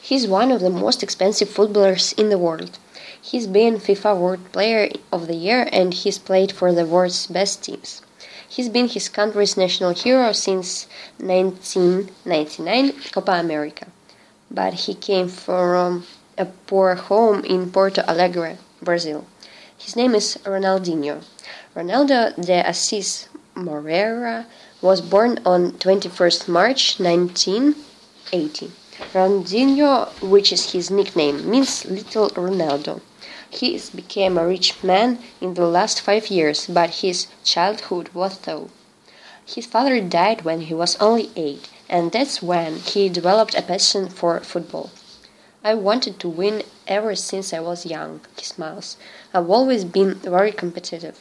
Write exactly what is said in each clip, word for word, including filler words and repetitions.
He's one of the most expensive footballers in the world. He's been FIFA World Player of the Year and he's played for the world's best teams. He's been his country's national hero since nineteen ninety-nine Copa America. But he came from a poor home in Porto Alegre, Brazil. His name is Ronaldinho. Ronaldo de Assis Moreira was born on twenty-first March nineteen eighty. Ronaldinho, which is his nickname, means Little Ronaldo. He became a rich man in the last five years, but his childhood was tough. His father died when he was only eight, and that's when he developed a passion for football. I wanted to win ever since I was young, he smiles. I've always been very competitive.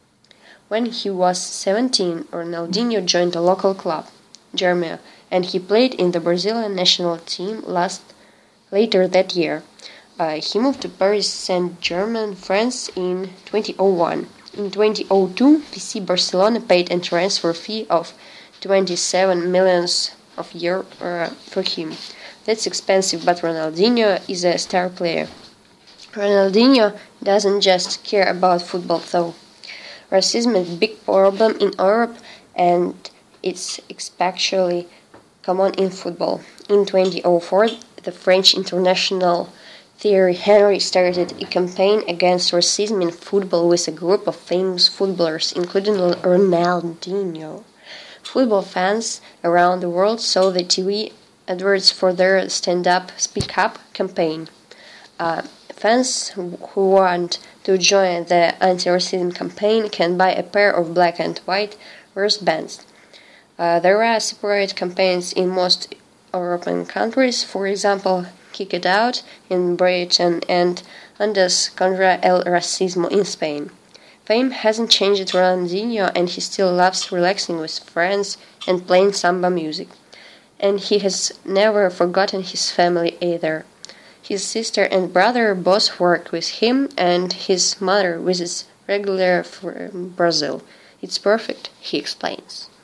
When he was seventeen, Ronaldinho joined a local club, Germia, and he played in the Brazilian national team last later that year. Uh, he moved to Paris Saint-Germain, France in twenty oh one. In twenty oh two, F C Barcelona paid a transfer fee of twenty-seven millions of euro uh, for him. That's expensive, but Ronaldinho is a star player. Ronaldinho doesn't just care about football though. Racism is a big problem in Europe and it's especially common in football. In twenty oh four, the French international Thierry Henry started a campaign against racism in football with a group of famous footballers, including Ronaldinho. Football fans around the world saw the T V adverts for their Stand Up, Speak Up campaign. Uh, fans who want to join the anti-racism campaign can buy a pair of black and white wristbands. Uh, there are separate campaigns in most European countries, for example, Kick It Out in Britain and Andes contra el Racismo in Spain. Fame hasn't changed Ronaldinho and he still loves relaxing with friends and playing samba music. And he has never forgotten his family either. His sister and brother both work with him and his mother visits regularly from Brazil. It's perfect, he explains.